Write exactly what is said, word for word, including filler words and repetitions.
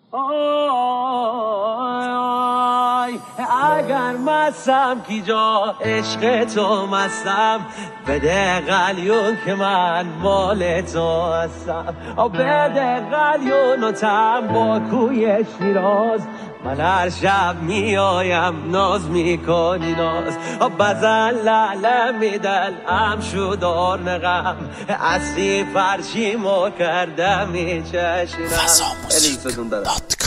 آی اگر مستم کی جا عشق تو مستم، بده قلیون که من مال تو هستم. بده قلیون و تم با کوی شیراز، من هر شب میایم ناز میکنی ناز. بزن لعله میدل ام شدار نغم، اصلی فرشی ما کردم چشنم.